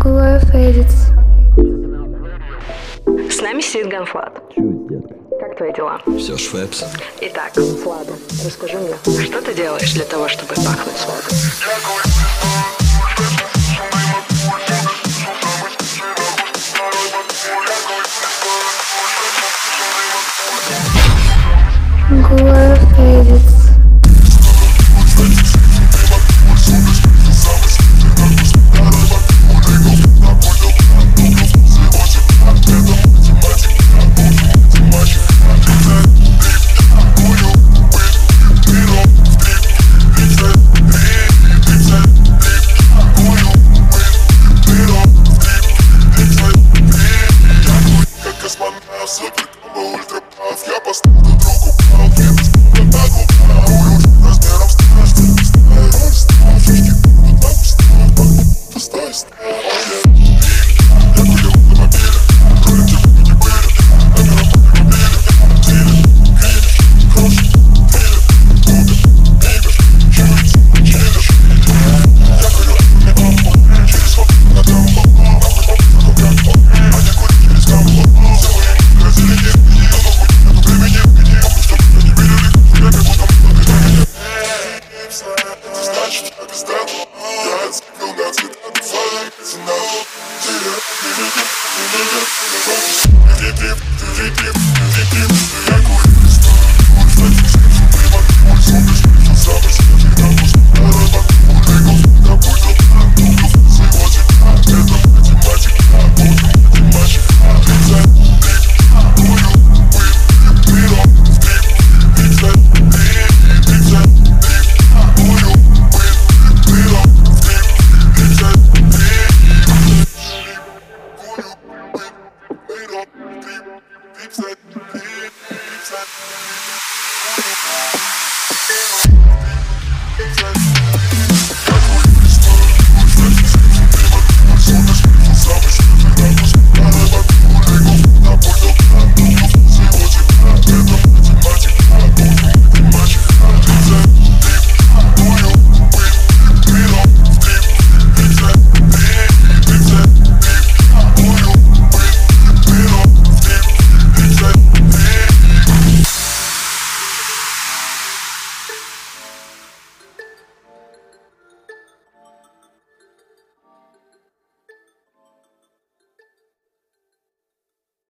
Глоя Федиц. С нами сидит Ганфлат. Чуть, детка. Как твои дела? Все швепс. Итак, Влада, расскажи мне, что ты делаешь для того, чтобы пахнуть свадой? Глоя Федиц. Я поставлю другу палки, размером фишки будут на устах, стой, я курю на мобиле, рулим типа не были, номера под мобиле, дилер, клинер, хороший дилер, кубер, бибер, чуется, чилишь. Я курю на бамбу, через фото на дамбу, нахуй поп, как поп, а не курить через камбу, целые разделение. Значит, я пиздат, я отцепил на цвет от фары, цена,